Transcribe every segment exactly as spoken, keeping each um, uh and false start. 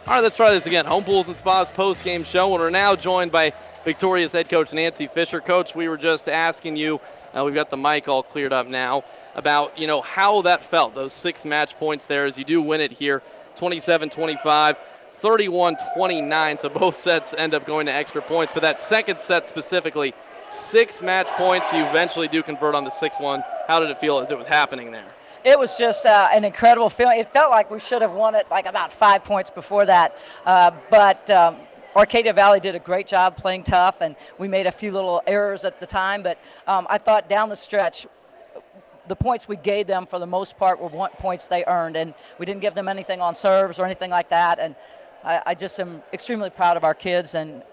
All right, let's try this again. Home Pools and Spas post-game show, and we're now joined by Victoria's head coach Nancy Fisher. Coach, we were just asking you, uh, we've got the mic all cleared up now, about you know how that felt, those six match points there as you do win it here, twenty-seven twenty-five, thirty-one twenty-nine, so both sets end up going to extra points. But that second set specifically, six match points, you eventually do convert on the sixth one. How did it feel as it was happening there? It was just uh, an incredible feeling. It felt like we should have won it like about five points before that. Uh, but um, Arcadia Valley did a great job playing tough, and we made a few little errors at the time. But um, I thought down the stretch, the points we gave them for the most part were one, points they earned, and we didn't give them anything on serves or anything like that. And I, I just am extremely proud of our kids and,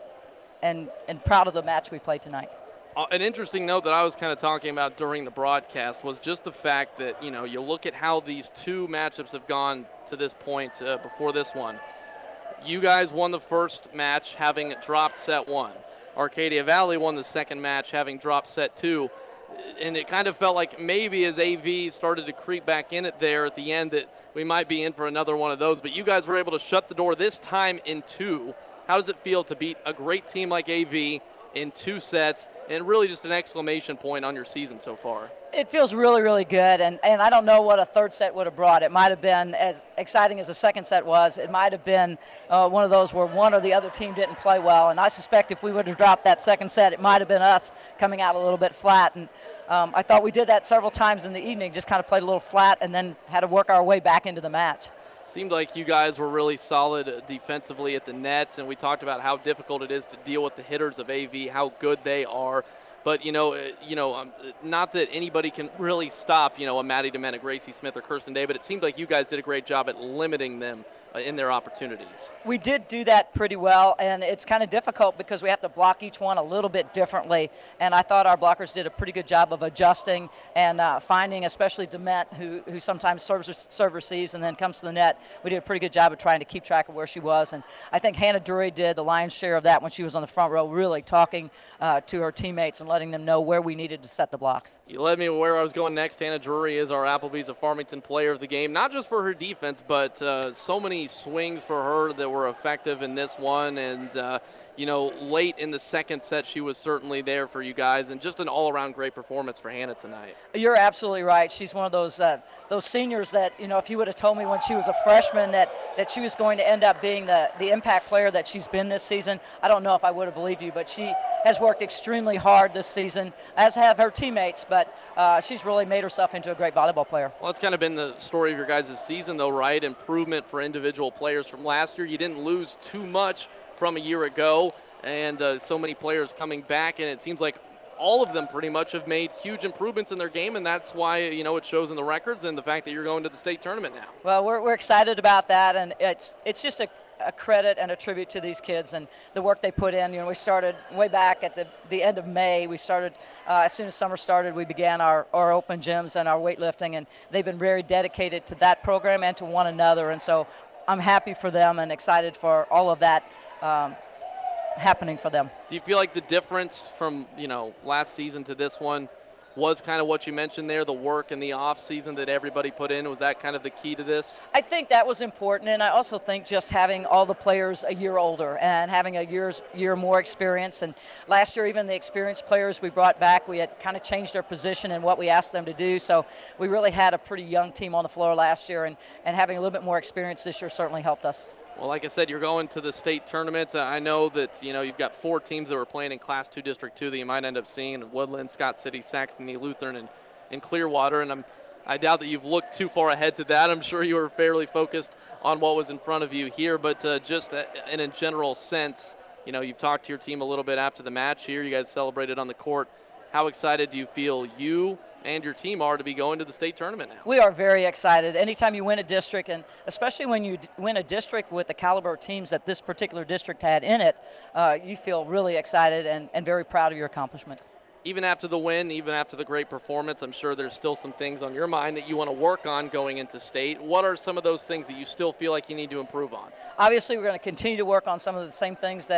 and, and proud of the match we played tonight. Uh, an interesting note that I was kind of talking about during the broadcast was just the fact that, you know, you look at how these two matchups have gone to this point uh, before this one. You guys won the first match having dropped set one. Arcadia Valley won the second match having dropped set two. And it kind of felt like maybe as A V started to creep back in it there at the end that we might be in for another one of those. But you guys were able to shut the door this time in two. How does it feel to beat a great team like A V in two sets, and really just an exclamation point on your season so far? It feels really, really good, and, and I don't know what a third set would have brought. It might have been as exciting as the second set was. It might have been uh, one of those where one or the other team didn't play well, and I suspect if we would have dropped that second set, it might have been us coming out a little bit flat. And um, I thought we did that several times in the evening, just kind of played a little flat and then had to work our way back into the match. Seemed like you guys were really solid defensively at the nets, and we talked about how difficult it is to deal with the hitters of A V, how good they are. But, you know, uh, you know, um, not that anybody can really stop, you know, a Maddie Demena, Gracie Smith, or Kirsten Day, but it seemed like you guys did a great job at limiting them uh, in their opportunities. We did do that pretty well, and it's kind of difficult because we have to block each one a little bit differently. And I thought our blockers did a pretty good job of adjusting and uh, finding, especially Demet, who, who sometimes serves, serve receives and then comes to the net. We did a pretty good job of trying to keep track of where she was. And I think Hannah Drury did the lion's share of that when she was on the front row, really talking uh, to her teammates and letting them know where we needed to set the blocks. You led me where I was going next. Hannah Drury is our Applebee's of Farmington player of the game, not just for her defense, but uh, so many swings for her that were effective in this one. And, uh, you know, late in the second set, she was certainly there for you guys, and just an all-around great performance for Hannah tonight. You're absolutely right. She's one of those uh, those seniors that, you know, if you would have told me when she was a freshman that, that she was going to end up being the, the impact player that she's been this season, I don't know if I would have believed you, but she has worked extremely hard this season, as have her teammates, but uh, she's really made herself into a great volleyball player. Well, it's kind of been the story of your guys' season, though, right? Improvement for individual players from last year. You didn't lose too much from a year ago, and uh, so many players coming back, and it seems like all of them pretty much have made huge improvements in their game, and that's why, you know, it shows in the records and the fact that you're going to the state tournament now. Well, we're, we're excited about that, and it's it's just a, a credit and a tribute to these kids and the work they put in. You know, we started way back at the, the end of May. We started, uh, as soon as summer started, we began our, our open gyms and our weightlifting, and they've been very dedicated to that program and to one another, and so I'm happy for them and excited for all of that um, happening for them. Do you feel like the difference from, you know, last season to this one was kind of what you mentioned there, the work and the off season that everybody put in? Was that kind of the key to this? I think that was important, and I also think just having all the players a year older and having a year's year more experience. And last year, even the experienced players we brought back, we had kind of changed their position and what we asked them to do. So we really had a pretty young team on the floor last year, and, and having a little bit more experience this year certainly helped us. Well, like I said, you're going to the state tournament. Uh, I know that, you know, you've got four teams that were playing in Class two District two that you might end up seeing in Woodland, Scott City, Saxony, Lutheran, and, and Clearwater. And I'm, I doubt that you've looked too far ahead to that. I'm sure you were fairly focused on what was in front of you here. But uh, just uh, in a general sense, you know, you've talked to your team a little bit after the match here. You guys celebrated on the court. How excited do you feel you and your team are to be going to the state tournament now? We are very excited. Anytime you win a district, and especially when you win a district with the caliber of teams that this particular district had in it, uh, you feel really excited and, and very proud of your accomplishment. Even after the win, even after the great performance, I'm sure there's still some things on your mind that you want to work on going into state. What are some of those things that you still feel like you need to improve on? Obviously, we're going to continue to work on some of the same things that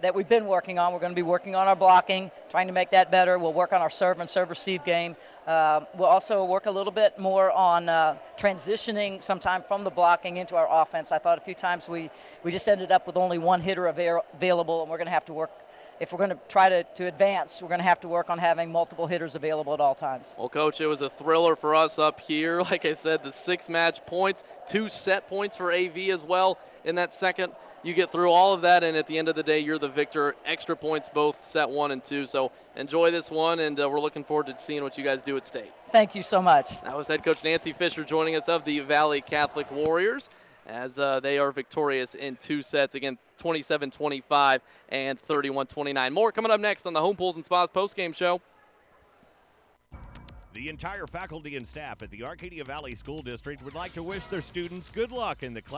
that we've been working on. We're going to be working on our blocking, trying to make that better. We'll work on our serve and serve receive game. Uh, we'll also work a little bit more on uh, transitioning sometime from the blocking into our offense. I thought a few times we, we just ended up with only one hitter avail- available, and we're going to have to work. If we're going to try to, to advance, we're going to have to work on having multiple hitters available at all times. Well, Coach, it was a thriller for us up here. Like I said, the six match points, two set points for A V as well in that second. You get through all of that, and at the end of the day, you're the victor. Extra points both set one and two. So enjoy this one, and uh, we're looking forward to seeing what you guys do at state. Thank you so much. That was head coach Nancy Fisher joining us of the Valley Catholic Warriors, as uh, they are victorious in two sets, again, twenty-seven twenty-five and thirty-one twenty-nine. More coming up next on the Home Pools and Spas postgame show. The entire faculty and staff at the Arcadia Valley School District would like to wish their students good luck in the class.